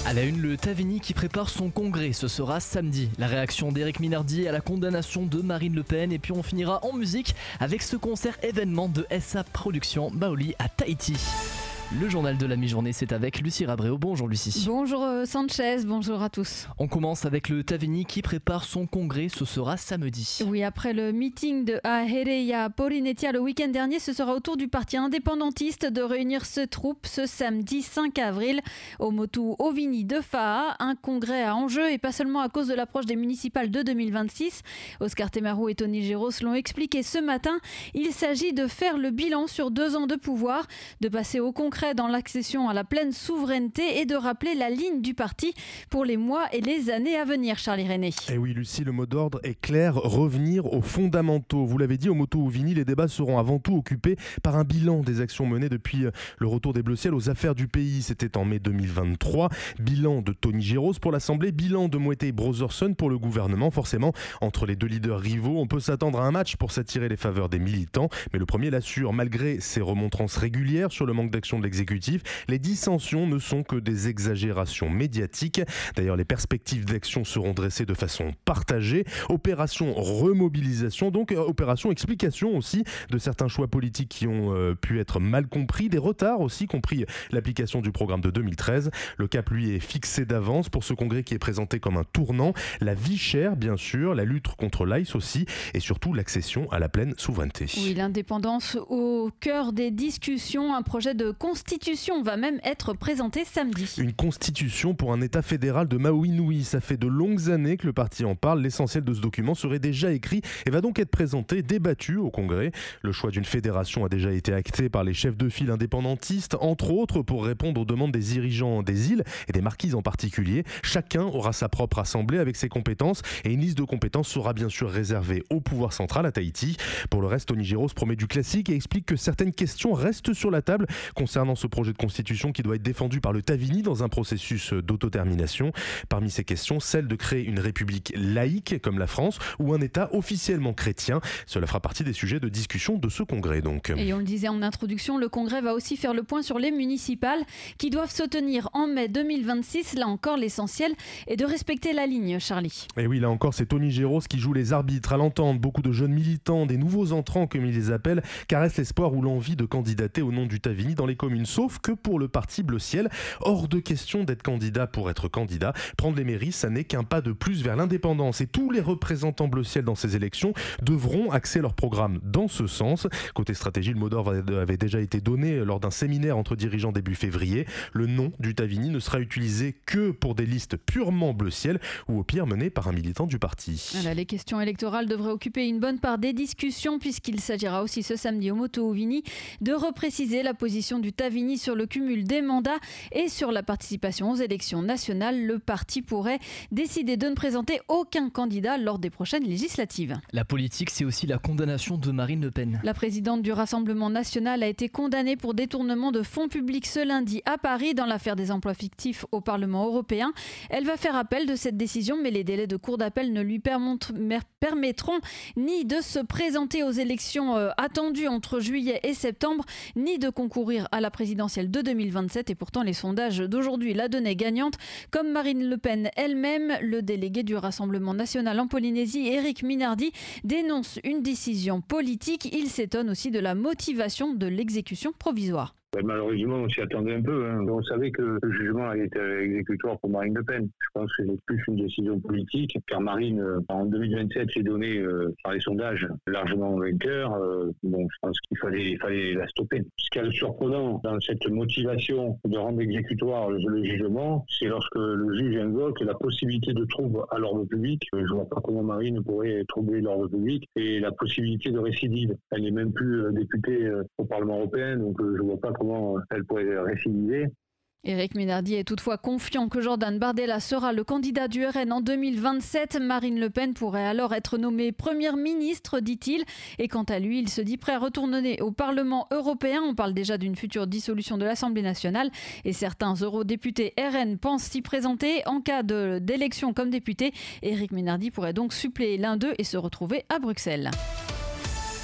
À la une, le Tavini qui prépare son congrès, ce sera samedi. La réaction d'Éric Minardi à la condamnation de Marine Le Pen. Et puis on finira en musique avec ce concert événement de SA Productions Baoli à Tahiti. Le journal de la mi-journée, c'est avec Lucie Rabréau. Bonjour Lucie. Bonjour Sanchez, bonjour à tous. On commence avec le Tavini qui prépare son congrès, ce sera samedi. Oui, après le meeting de Ahereia Polinetia le week-end dernier, ce sera au tour du parti indépendantiste de réunir ses troupes ce samedi 5 avril au Motu Ovini de Fa'a. Un congrès à enjeu et pas seulement à cause de l'approche des municipales de 2026. Oscar Temarou et Tony Géros l'ont expliqué ce matin. Il s'agit de faire le bilan sur 2 ans de pouvoir, de passer au concret dans l'accession à la pleine souveraineté et de rappeler la ligne du parti pour les mois et les années à venir, Charlie René. Et oui Lucie, le mot d'ordre est clair, revenir aux fondamentaux. Vous l'avez dit, au Motu Ovini, les débats seront avant tout occupés par un bilan des actions menées depuis le retour des Bleus Ciel aux affaires du pays. C'était en mai 2023. Bilan de Tony Géros pour l'Assemblée, bilan de Moetai Brotherson pour le gouvernement. Forcément, entre les deux leaders rivaux, on peut s'attendre à un match pour s'attirer les faveurs des militants. Mais le premier l'assure, malgré ses remontrances régulières sur le manque d'action de l'exécutif, les dissensions ne sont que des exagérations médiatiques. D'ailleurs, les perspectives d'action seront dressées de façon partagée. Opération remobilisation, donc opération explication aussi de certains choix politiques qui ont pu être mal compris, des retards aussi, compris l'application du programme de 2013. Le cap, lui, est fixé d'avance pour ce congrès qui est présenté comme un tournant. La vie chère, bien sûr, la lutte contre l'ICE aussi, et surtout l'accession à la pleine souveraineté. Oui, l'indépendance au cœur des discussions. Un projet de constitution va même être présenté samedi. Une constitution pour un État fédéral de Maui-Nui. Ça fait de longues années que le parti en parle. L'essentiel de ce document serait déjà écrit et va donc être présenté, débattu au Congrès. Le choix d'une fédération a déjà été acté par les chefs de file indépendantistes, entre autres pour répondre aux demandes des dirigeants des îles et des marquises en particulier. Chacun aura sa propre assemblée avec ses compétences et une liste de compétences sera bien sûr réservée au pouvoir central à Tahiti. Pour le reste, Tony Géros promet du classique et explique que certaines questions restent sur la table concernant ce projet de constitution qui doit être défendu par le Tavini dans un processus d'autodétermination. Parmi ces questions, celle de créer une république laïque comme la France ou un État officiellement chrétien. Cela fera partie des sujets de discussion de ce congrès donc. Et on le disait en introduction, le congrès va aussi faire le point sur les municipales qui doivent se tenir en mai 2026. Là encore, l'essentiel est de respecter la ligne, Charlie. Et oui, là encore, c'est Tony Géros qui joue les arbitres. À l'entendre, beaucoup de jeunes militants, des nouveaux entrants comme ils les appellent, caressent l'espoir ou l'envie de candidater au nom du Tavini dans les communes. Sauf que pour le parti Bleu Ciel, hors de question d'être candidat pour être candidat. Prendre les mairies, ça n'est qu'un pas de plus vers l'indépendance. Et tous les représentants Bleu Ciel dans ces élections devront axer leur programme dans ce sens. Côté stratégie, le mot d'ordre avait déjà été donné lors d'un séminaire entre dirigeants début février. Le nom du Tavini ne sera utilisé que pour des listes purement Bleu Ciel ou au pire menées par un militant du parti. Voilà, les questions électorales devraient occuper une bonne part des discussions puisqu'il s'agira aussi ce samedi au Motu Ovini de repréciser la position du Tavini sur le cumul des mandats et sur la participation aux élections nationales. Le parti pourrait décider de ne présenter aucun candidat lors des prochaines législatives. La politique, c'est aussi la condamnation de Marine Le Pen. La présidente du Rassemblement national a été condamnée pour détournement de fonds publics ce lundi à Paris dans l'affaire des emplois fictifs au Parlement européen. Elle va faire appel de cette décision, mais les délais de cour d'appel ne lui permettront ni de se présenter aux élections attendues entre juillet et septembre, ni de concourir à la présidentielle de 2027. Et pourtant, les sondages d'aujourd'hui la donnaient gagnante. Comme Marine Le Pen elle-même, le délégué du Rassemblement national en Polynésie, Éric Minardi, dénonce une décision politique. Il s'étonne aussi de la motivation de l'exécution provisoire. Malheureusement, on s'y attendait un peu. On savait que le jugement était exécutoire pour Marine Le Pen. Je pense que c'est plus une décision politique, car Marine, en 2027, s'est donnée par les sondages largement vainqueur. Je pense qu'il fallait la stopper. Ce qui est surprenant dans cette motivation de rendre exécutoire le jugement, c'est lorsque le juge invoque la possibilité de trouble à l'ordre public. Je ne vois pas comment Marine pourrait troubler l'ordre public et la possibilité de récidive. Elle n'est même plus députée au Parlement européen, donc je ne vois pas comment elle pourrait récidiver. Éric Minardi est toutefois confiant que Jordan Bardella sera le candidat du RN en 2027. Marine Le Pen pourrait alors être nommée première ministre, dit-il. Et quant à lui, il se dit prêt à retourner au Parlement européen. On parle déjà d'une future dissolution de l'Assemblée nationale. Et certains eurodéputés RN pensent s'y présenter. En cas d'élection comme député, Éric Minardi pourrait donc suppléer l'un d'eux et se retrouver à Bruxelles.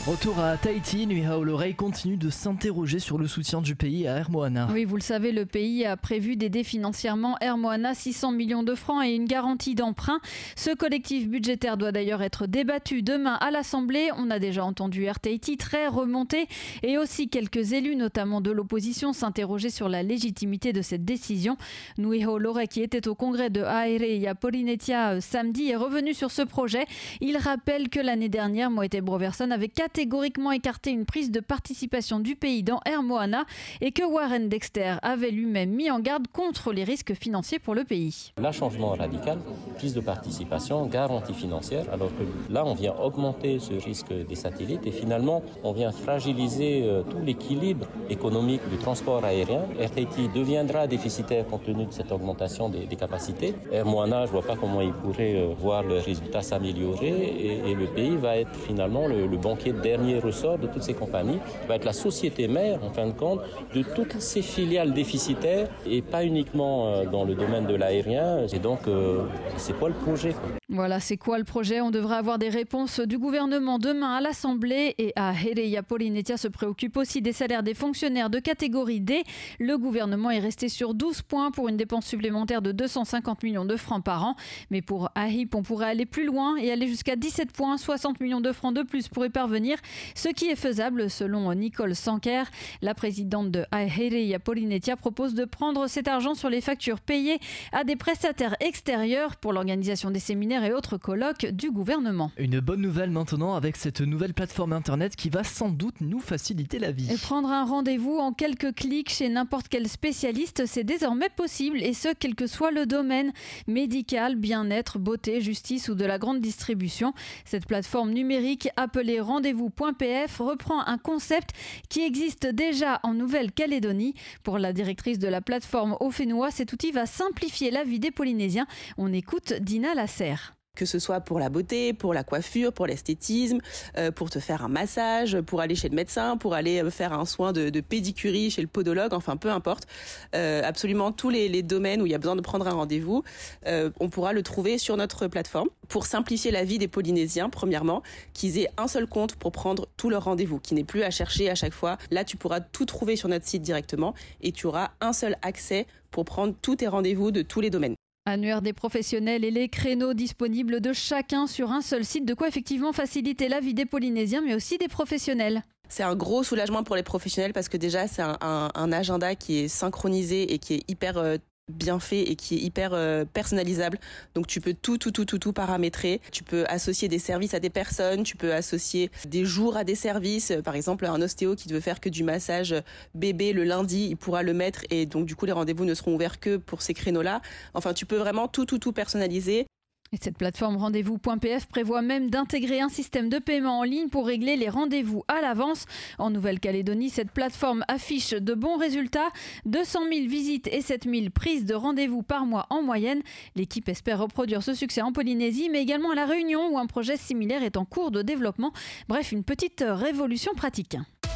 Retour à Tahiti, Nui Haolorei continue de s'interroger sur le soutien du pays à Air Moana. Oui, vous le savez, le pays a prévu d'aider financièrement Air Moana 600 millions de francs et une garantie d'emprunt. Ce collectif budgétaire doit d'ailleurs être débattu demain à l'Assemblée. On a déjà entendu Air Tahiti très remonté et aussi quelques élus, notamment de l'opposition, s'interroger sur la légitimité de cette décision. Nui Haolorei, qui était au congrès de Aerea Polinetia samedi, est revenu sur ce projet. Il rappelle que l'année dernière, Moete Broverson avait catégoriquement écarté une prise de participation du pays dans Air Moana et que Warren Dexter avait lui-même mis en garde contre les risques financiers pour le pays. Là, changement radical, prise de participation, garantie financière, alors que là, on vient augmenter ce risque des satellites et finalement, on vient fragiliser tout l'équilibre économique du transport aérien. Air Tahiti deviendra déficitaire compte tenu de cette augmentation des capacités. Air Moana, je ne vois pas comment il pourrait voir le résultat s'améliorer et le pays va être finalement le banquier de dernier ressort de toutes ces compagnies, va être la société mère, en fin de compte, de toutes ces filiales déficitaires et pas uniquement dans le domaine de l'aérien. Et donc, c'est quoi le projet, quoi ? Voilà, c'est quoi le projet ? On devrait avoir des réponses du gouvernement demain à l'Assemblée et à Aerea Polinetia se préoccupe aussi des salaires des fonctionnaires de catégorie D. Le gouvernement est resté sur 12 points pour une dépense supplémentaire de 250 millions de francs par an. Mais pour AHIP, on pourrait aller plus loin et aller jusqu'à 17 points, 60 millions de francs de plus pour y parvenir, ce qui est faisable selon Nicole Sanker. La présidente de Aerea Polinetia propose de prendre cet argent sur les factures payées à des prestataires extérieurs pour l'organisation des séminaires et autres colloques du gouvernement. Une bonne nouvelle maintenant avec cette nouvelle plateforme internet qui va sans doute nous faciliter la vie. Et prendre un rendez-vous en quelques clics chez n'importe quel spécialiste, c'est désormais possible et ce, quel que soit le domaine, médical, bien-être, beauté, justice ou de la grande distribution. Cette plateforme numérique appelée rendez-vous.pf reprend un concept qui existe déjà en Nouvelle-Calédonie. Pour la directrice de la plateforme Aufenua, cet outil va simplifier la vie des Polynésiens. On écoute Dina Lasserre. Que ce soit pour la beauté, pour la coiffure, pour l'esthétisme, pour te faire un massage, pour aller chez le médecin, pour aller faire un soin de pédicurie chez le podologue, enfin peu importe. Absolument tous les domaines où il y a besoin de prendre un rendez-vous, on pourra le trouver sur notre plateforme pour simplifier la vie des Polynésiens, premièrement, qu'ils aient un seul compte pour prendre tous leurs rendez-vous, qui n'est plus à chercher à chaque fois. Là, tu pourras tout trouver sur notre site directement et tu auras un seul accès pour prendre tous tes rendez-vous de tous les domaines. Annuaire des professionnels et les créneaux disponibles de chacun sur un seul site, de quoi effectivement faciliter la vie des Polynésiens mais aussi des professionnels. C'est un gros soulagement pour les professionnels parce que déjà c'est un agenda qui est synchronisé et qui est hyper bien fait et qui est hyper personnalisable. Donc tu peux tout paramétrer. Tu peux associer des services à des personnes, tu peux associer des jours à des services. Par exemple, un ostéo qui ne veut faire que du massage bébé le lundi, il pourra le mettre et donc du coup les rendez-vous ne seront ouverts que pour ces créneaux-là. Enfin, tu peux vraiment tout personnaliser. Et cette plateforme rendez-vous.pf prévoit même d'intégrer un système de paiement en ligne pour régler les rendez-vous à l'avance. En Nouvelle-Calédonie, cette plateforme affiche de bons résultats, 200 000 visites et 7 000 prises de rendez-vous par mois en moyenne. L'équipe espère reproduire ce succès en Polynésie, mais également à La Réunion où un projet similaire est en cours de développement. Bref, une petite révolution pratique.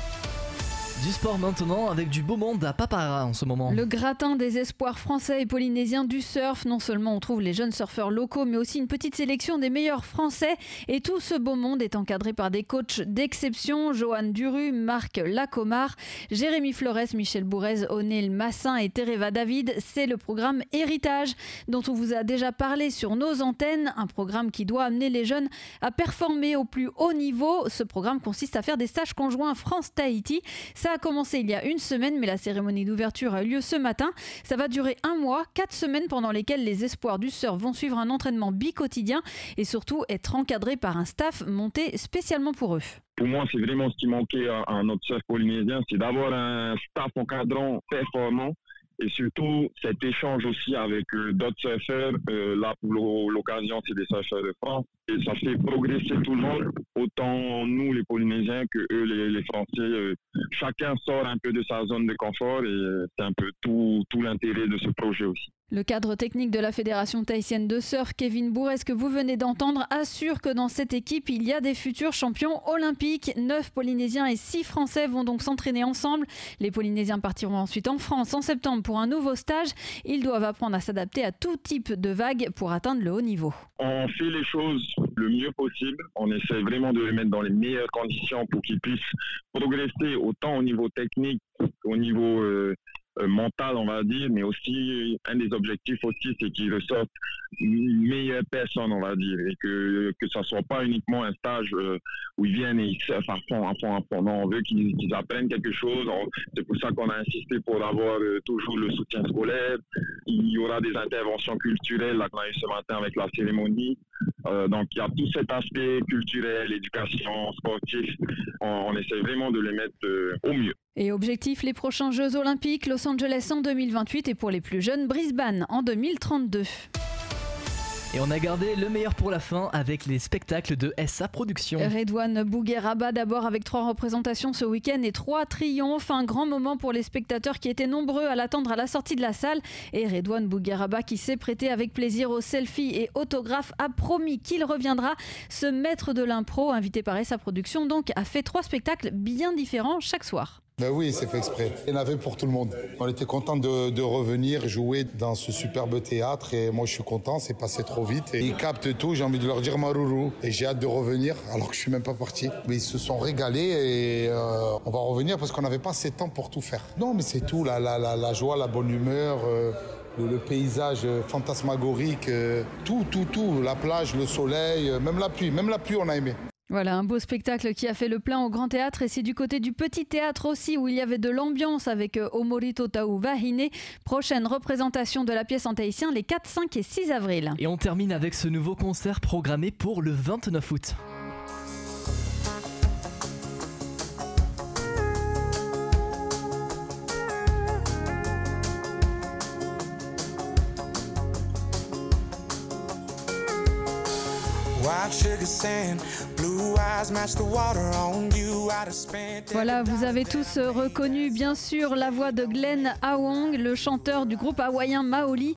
Du sport maintenant avec du beau monde à Papara en ce moment. Le gratin des espoirs français et polynésiens du surf. Non seulement on trouve les jeunes surfeurs locaux, mais aussi une petite sélection des meilleurs français. Et tout ce beau monde est encadré par des coachs d'exception. Johan Duru, Marc Lacomar, Jérémy Flores, Michel Bourrez, O'Neill Massin et Tereva David. C'est le programme Héritage dont on vous a déjà parlé sur nos antennes. Un programme qui doit amener les jeunes à performer au plus haut niveau. Ce programme consiste à faire des stages conjoints France-Tahiti. Ça a commencé il y a une semaine, mais la cérémonie d'ouverture a eu lieu ce matin. Ça va durer un mois, 4 semaines pendant lesquelles les espoirs du surf vont suivre un entraînement bi-quotidien et surtout être encadrés par un staff monté spécialement pour eux. Pour moi, c'est vraiment ce qui manquait à notre surf polynésien, c'est d'avoir un staff encadrant performant et surtout cet échange aussi avec d'autres surfeurs. Là, pour l'occasion, c'est des surfeurs de France. Et ça fait progresser tout le monde, autant nous les Polynésiens que eux les Français. Chacun sort un peu de sa zone de confort et c'est un peu tout l'intérêt de ce projet aussi. Le cadre technique de la Fédération tahitienne de surf, Kevin Bourrez, que vous venez d'entendre, assure que dans cette équipe, il y a des futurs champions olympiques. 9 Polynésiens et 6 Français vont donc s'entraîner ensemble. Les Polynésiens partiront ensuite en France en septembre pour un nouveau stage. Ils doivent apprendre à s'adapter à tout type de vagues pour atteindre le haut niveau. On fait les choses le mieux possible. On essaie vraiment de les mettre dans les meilleures conditions pour qu'ils puissent progresser autant au niveau technique qu'au niveau mental, on va dire, mais aussi un des objectifs aussi, c'est qu'ils ressortent une meilleure personne, on va dire, et que ça soit pas uniquement un stage où ils viennent et ils surfent à fond. Non, on veut qu'ils apprennent quelque chose. C'est pour ça qu'on a insisté pour avoir toujours le soutien scolaire. Il y aura des interventions culturelles là qu'on a eu ce matin avec la cérémonie. Donc il y a tout cet aspect culturel, éducation, sportif. On essaie vraiment de les mettre au mieux. Et objectif, les prochains Jeux Olympiques, Los Angeles en 2028 et pour les plus jeunes, Brisbane en 2032. Et on a gardé le meilleur pour la fin avec les spectacles de SA Productions. Redouane Bougueraba d'abord avec 3 représentations ce week-end et 3 triomphes. Un grand moment pour les spectateurs qui étaient nombreux à l'attendre à la sortie de la salle. Et Redouane Bougueraba qui s'est prêté avec plaisir aux selfies et autographes a promis qu'il reviendra. Ce maître de l'impro, invité par SA Productions, donc, a fait 3 spectacles bien différents chaque soir. Ben oui, c'est fait exprès. Il y en avait pour tout le monde. On était content de revenir jouer dans ce superbe théâtre et moi je suis content, c'est passé trop vite. Et ils captent tout, j'ai envie de leur dire Marourou. Et j'ai hâte de revenir alors que je suis même pas parti. Mais ils se sont régalés et on va revenir parce qu'on n'avait pas assez de temps pour tout faire. Non mais c'est tout, la joie, la bonne humeur, le paysage fantasmagorique, tout, la plage, le soleil, même la pluie on a aimé. Voilà, un beau spectacle qui a fait le plein au Grand Théâtre et c'est du côté du Petit Théâtre aussi où il y avait de l'ambiance avec Omorito Taou Vahine. Prochaine représentation de la pièce en tahitien les 4, 5 et 6 avril. Et on termine avec ce nouveau concert programmé pour le 29 août. Voilà, vous avez tous reconnu bien sûr la voix de Glenn Awong, le chanteur du groupe hawaïen Maoli.